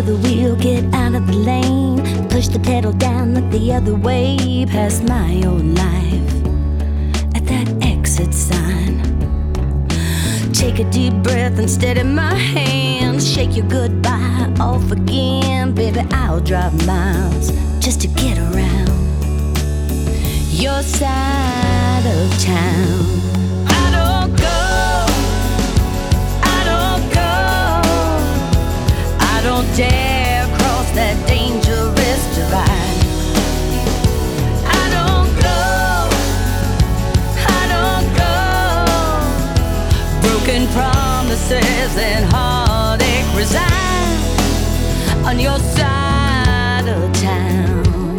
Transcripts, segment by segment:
of the wheel, get out of the lane. Push the pedal down, look the other way. Past my old life at that exit sign. Take a deep breath and steady my hand. Shake your goodbye off again. Baby, I'll drive miles just to get around your side of town. I don't go, I don't go, I don't dare cross that dangerous divide. I don't go, I don't go. Broken promises and heartache reside on your side of town.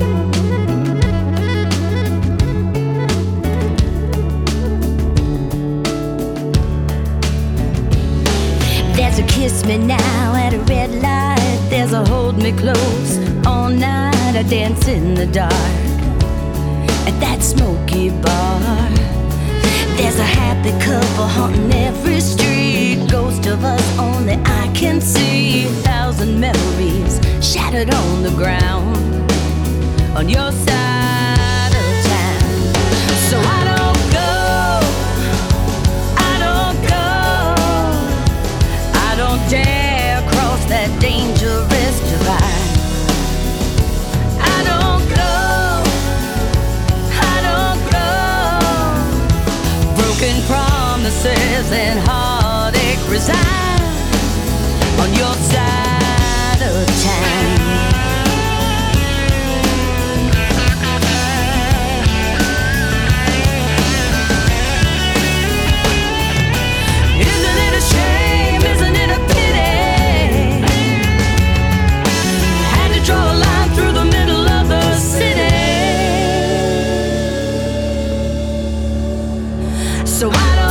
There's a kiss me now at a red light. There's a hold me close all night. I dance in the dark at that smoky bar. There's a happy couple haunting every street. Ghost of us only I can see. 1,000 memories shattered on the ground on your side of town. So I don't go, I don't go, I don't dare cross that dangerous divide. I don't go, I don't go. Broken promises and heartache reside on your side of town. So I don't